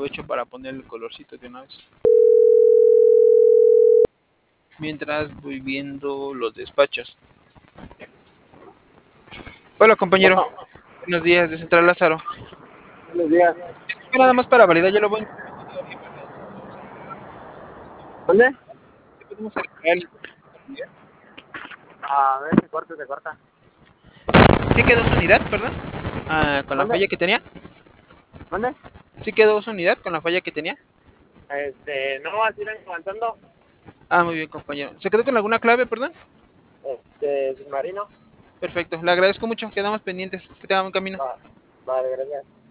aprovecho para poner el colorcito de una vez. Mientras voy viendo los despachos. Hola compañero, Bueno, buenos días de Central Lázaro. buenos días. Disculpe nada más para validar, ya lo voy. ¿Dónde? ¿Ya podemos agregar el- A ver, se corta, se corta. ¿Sí quedó su unidad, perdón? Con la ¿Dónde? falla que tenía. ¿Dónde? ¿Sí quedó su unidad con la falla que tenía? No, así vengo avanzando. Muy bien compañero. ¿Se quedó con alguna clave, perdón? Submarino. Perfecto, le agradezco mucho, quedamos pendientes. Que tenga buen camino. Va, vale, gracias.